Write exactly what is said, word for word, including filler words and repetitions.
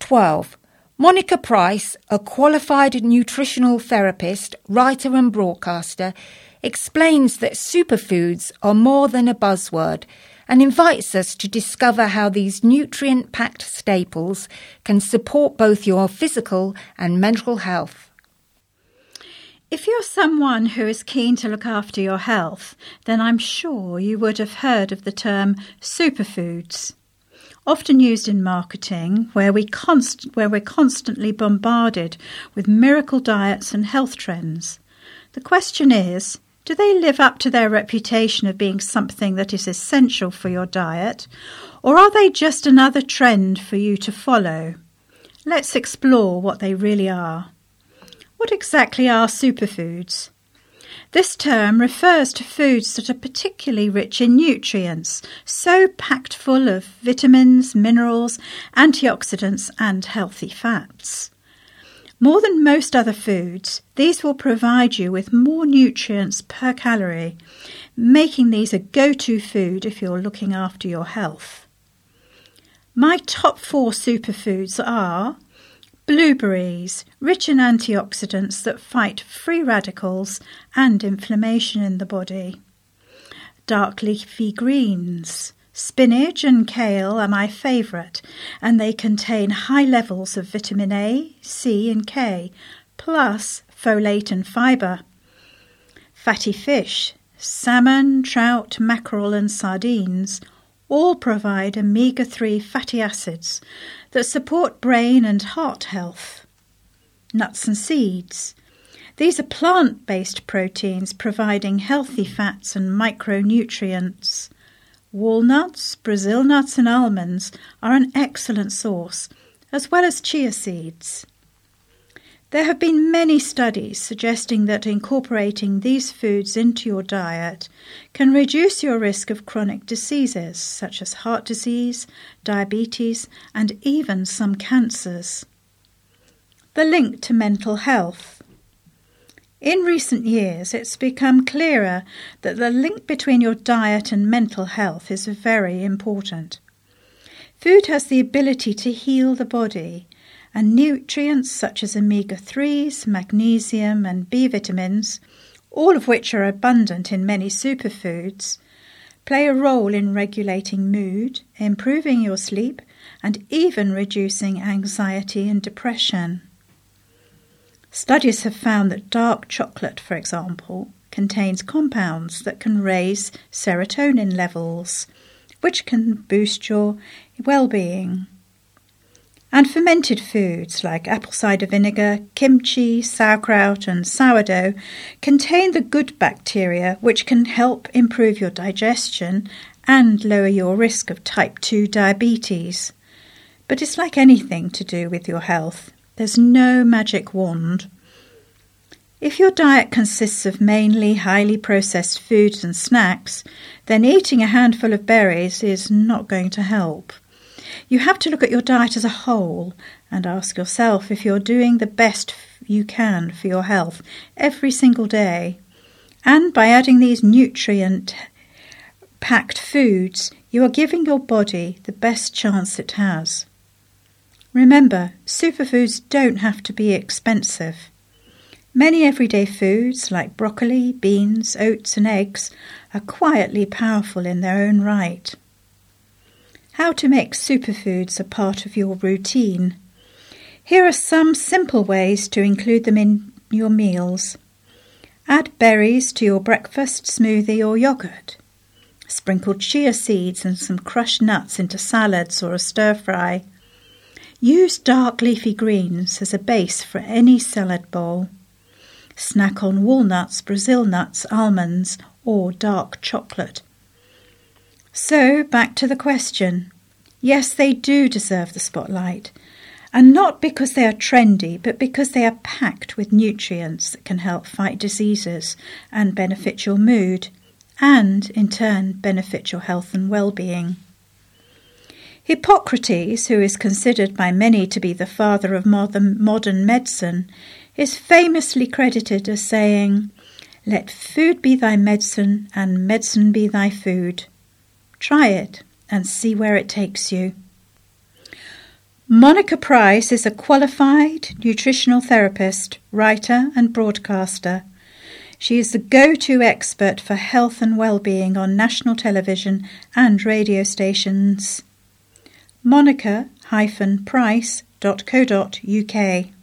twelve. Monica Price, a qualified nutritional therapist, writer and broadcaster, explains that superfoods are more than a buzzword and invites us to discover how these nutrient-packed staples can support both your physical and mental health. If you're someone who is keen to look after your health, then I'm sure you would have heard of the term superfoods. Often used in marketing, where, we const- where we're constantly bombarded with miracle diets and health trends. The question is, do they live up to their reputation of being something that is essential for your diet, or are they just another trend for you to follow? Let's explore what they really are. What exactly are superfoods? This term refers to foods that are particularly rich in nutrients, so packed full of vitamins, minerals, antioxidants and healthy fats. More than most other foods, these will provide you with more nutrients per calorie, making these a go-to food if you're looking after your health. My top four superfoods are blueberries, rich in antioxidants that fight free radicals and inflammation in the body. Dark leafy greens. Spinach and kale are my favourite, and they contain high levels of vitamin A, C and K, plus folate and fibre. Fatty fish. Salmon, trout, mackerel and sardines all provide omega three fatty acids that support brain and heart health. Nuts and seeds. These are plant-based proteins providing healthy fats and micronutrients. Walnuts, Brazil nuts and almonds are an excellent source, as well as chia seeds. There have been many studies suggesting that incorporating these foods into your diet can reduce your risk of chronic diseases such as heart disease, diabetes, and even some cancers. The link to mental health. In recent years, it's become clearer that the link between your diet and mental health is very important. Food has the ability to heal the body, and nutrients such as omega threes, magnesium and B vitamins, all of which are abundant in many superfoods, play a role in regulating mood, improving your sleep, and even reducing anxiety and depression. Studies have found that dark chocolate, for example, contains compounds that can raise serotonin levels, which can boost your well-being. And fermented foods like apple cider vinegar, kimchi, sauerkraut and sourdough contain the good bacteria which can help improve your digestion and lower your risk of type two diabetes. But it's like anything to do with your health. There's no magic wand. If your diet consists of mainly highly processed foods and snacks, then eating a handful of berries is not going to help. You have to look at your diet as a whole and ask yourself if you're doing the best you can for your health every single day. And by adding these nutrient-packed foods, you are giving your body the best chance it has. Remember, superfoods don't have to be expensive. Many everyday foods like broccoli, beans, oats and eggs are quietly powerful in their own right. How to make superfoods a part of your routine. Here are some simple ways to include them in your meals. Add berries to your breakfast, smoothie or yogurt. Sprinkle chia seeds and some crushed nuts into salads or a stir-fry. Use dark leafy greens as a base for any salad bowl. Snack on walnuts, Brazil nuts, almonds or dark chocolate. So, back to the question. Yes, they do deserve the spotlight, and not because they are trendy, but because they are packed with nutrients that can help fight diseases and benefit your mood, and in turn benefit your health and well-being. Hippocrates, who is considered by many to be the father of modern, modern medicine, is famously credited as saying, "Let food be thy medicine, and medicine be thy food. Try it and see where it takes you." Monica Price is a qualified nutritional therapist, writer and broadcaster. She is the go-to expert for health and well-being on national television and radio stations. monica dash price dot co dot uk